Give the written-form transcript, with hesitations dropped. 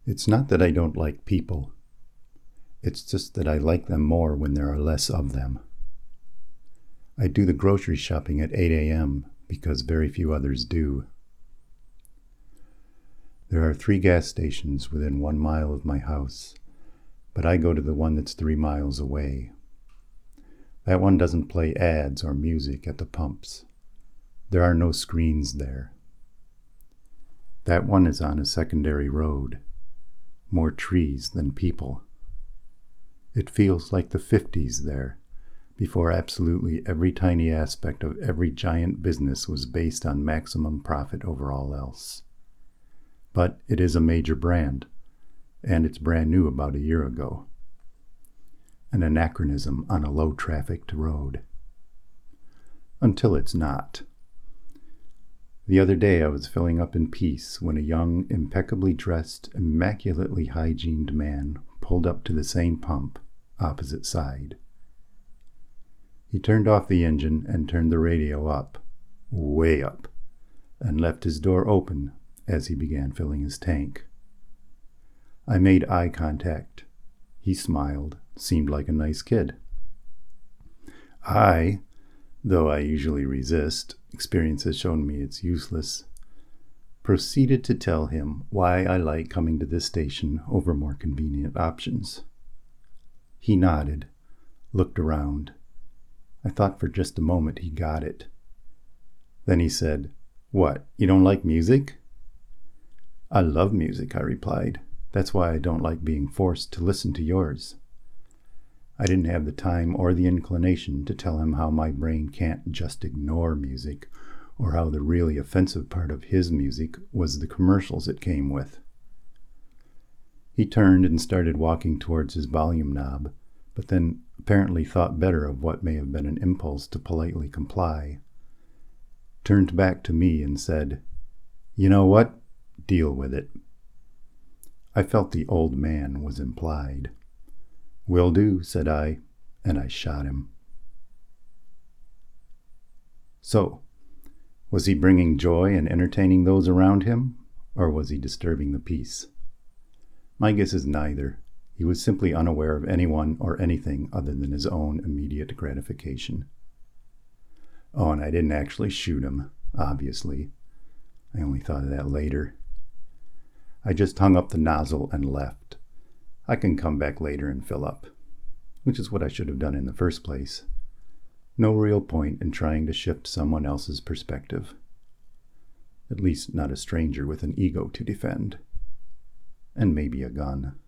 It's not that I don't like people. It's just that I like them more when there are less of them. I do the grocery shopping at 8 a.m. because very few others do. There are 3 gas stations within 1 mile of my house, but I go to the one that's 3 miles away. That one doesn't play ads or music at the pumps. There are no screens there. That one is on a secondary road. More trees than people. It feels like the 50s there, before absolutely every tiny aspect of every giant business was based on maximum profit over all else. But it is a major brand, and it's brand new about a year ago. An anachronism on a low-trafficked road. Until it's not. The other day I was filling up in peace when a young, impeccably dressed, immaculately hygiened man pulled up to the same pump, opposite side. He turned off the engine and turned the radio up, way up, and left his door open as he began filling his tank. I made eye contact. He smiled, seemed like a nice kid. Though I usually resist, experience has shown me it's useless, proceeded to tell him why I like coming to this station over more convenient options. He nodded, looked around. I thought for just a moment he got it. Then he said, "What, you don't like music?" "I love music," I replied. "That's why I don't like being forced to listen to yours." I didn't have the time or the inclination to tell him how my brain can't just ignore music, or how the really offensive part of his music was the commercials it came with. He turned and started walking towards his volume knob, but then apparently thought better of what may have been an impulse to politely comply. Turned back to me and said, "You know what? Deal with it." I felt the old man was implied. "Will do," said I, and I shot him. So, was he bringing joy and entertaining those around him, or was he disturbing the peace? My guess is neither. He was simply unaware of anyone or anything other than his own immediate gratification. Oh, and I didn't actually shoot him, obviously. I only thought of that later. I just hung up the nozzle and left. I can come back later and fill up, which is what I should have done in the first place. No real point in trying to shift someone else's perspective. At least not a stranger with an ego to defend. And maybe a gun.